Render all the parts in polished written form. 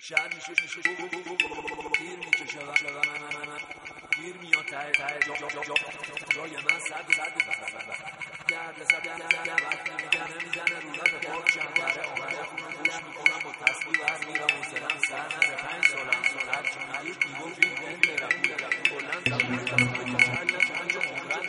شهر میشه تیر میکشه گیر میاد ته جای من صد درد وقت نمیزنه رو لب پاک چنبره آمده خونم گوش میکنم با تسبیح بر میرم حوصله‌ام سر نره 5 سالم هر چی میگید میگفت این هندرم کلن زبونه کسونه که سر نتونن جا عمرن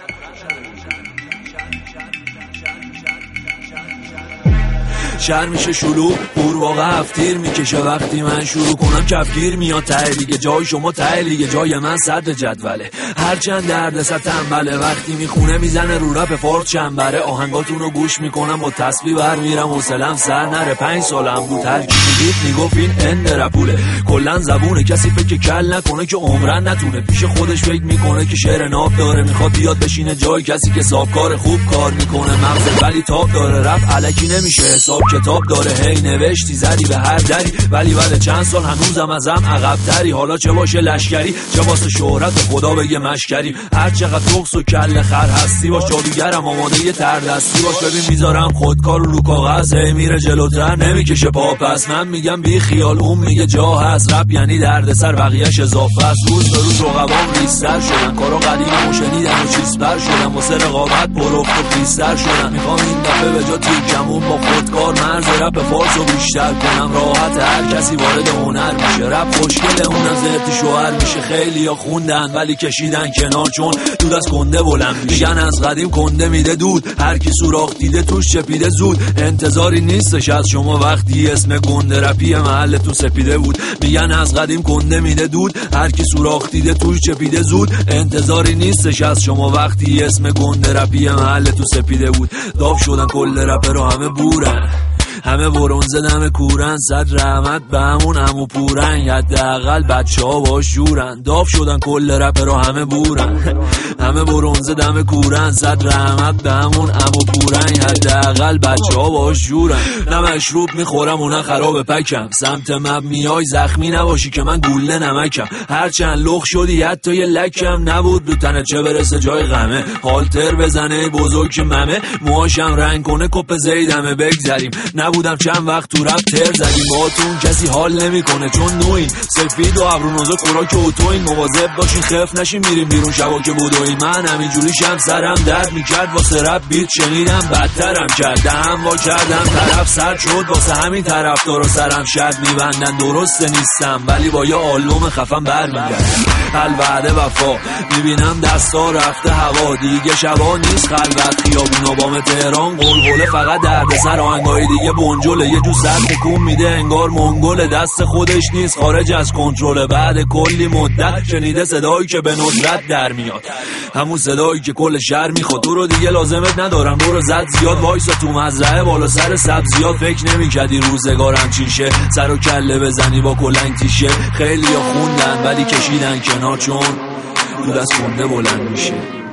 شهر میشه شلوغ قورباغه هفتیر میکشه وقتی من شروع کنم کفگیر میاد ته دیگه جای شما ته دیگه جای من صدر جدوله هرچند درد سر تنبله وقتی میخونه میزنه رو رپ فارس چنبره آهنگاتون رو گوش میکنم با تسبیح بر میرم حوصله‌ام سر نره 5 سالم بود هر کی میگید میگفت این هند رپوله کلا زبونه کسی فکر کل نکنه که عمرن نتونه پیش خودش فکر میکنه که شعر ناب داره میخواد بیاد بشینه جای کسی که صاحبکار خوب کار میکنه مغز ولی تاب داره رپ الکی نمیشه حساب کتاب داره هی نوشتی زدی به هر دری ولی بعد چند سال هنوزم ازم عقب‌تری حالا چه باشه لشکری چه واسه شهرت خدا بگه مشکری هر چقدر تخس و کله خر هستی باش جادوگرم آماده یه تردستی باش ببین میذارم خودکار رو کاغذ هی میره جلوتر نمیکشه پا پس من میگم بی خیال اون میگه جا هست رپ یعنی دردسر بقیه‌اش اضافه است روز به روز رقبام ریستر شدن کارا قدیممو شنیدم و چیز بر شدم واسه رقابت پرفت و خیستر شدن میخوام این دفعه به جا تیرکمون با خودکار مرز رپ فارس رو بیشتر کنم راحت هر کسی وارد هنر میشه رپ خوشگله اونم زرتی شوهر میشه خیلی ها خوندن ولی کشیدن کنار چون دود از کنده بلند میگن از قدیم کنده میده دود هر کی سوراخ دیده توش چپیده زود انتظاری نیستش از شما وقتی اسم گنده رپی محل تو سپیده بود میگن از قدیم کنده میده دود هر کی سوراخ دیده توش چپیده زود انتظاری نیستش از شما وقتی اسم گنده رپی محل تو سپیده بود داغ شدن کل رپرها همه بورن همه برنزه دم کورن صد رحمت به همون عمو پورن حداقل بچه‌ها باش جورن داغ شدن کل رپرها همه بورن همه برنزه دم کورن صد رحمت به همون عمو پورن حداقل بچه‌ها باش جورن نه مشروب میخورم و نه خراب پکم سمت مب میای زخمی نباشی که من گوله نمکم هرچند لخ شدی حتی یه لکم نبود دو تنه چه برسه جای غمه هالتر بزنه بزرگ ممه موهاشم رنگ کنه کپ زیدمه بگذریم نبودم چند وقت تو رپ تر زدیم باهاتون کسی حال نمیکنه چون نوین سفید و ابرونوزا خوراک اوتوین مواظب باشین خف نشین میریم بیرون شبا که بدوین من همینجوری شم سرم درد میکرد واسه رپ بیت شنیدم بدترم کرد دهم وا کردم طرف سرد شد واسه همین طرفدارا سرم شد میبندن درسته نیستم ولی با یه آلبوم خفن برمیگردم الوعده وفا میبینم دستا رفته هوا دیگه شبا نیست خلوت خیابونا بام تهران قلقله فقط دردسر آهنگای دیگه بنجله یه جو سر تکون میده انگار منگل دست خودش نیست خارج از کنترل بعد کلی مدت شنیده صدایی که به ندرت در میاد همون صدایی که کل شهر میخواد تو رو دیگه لازمت ندارم برو زد زیاد وایسا تو مزرعه بالا سر سبزیات فکر نمیکردی روزگارم چیشه سر و کله بزنی با کلنگ تیشه خیلی ها خوندن ولی کشیدن کنار چون دود از کنده بلند میشه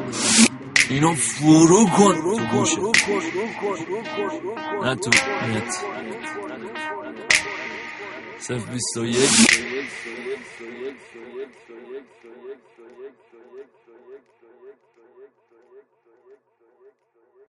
اینو فرو کن تو گوشه نه تو نت 021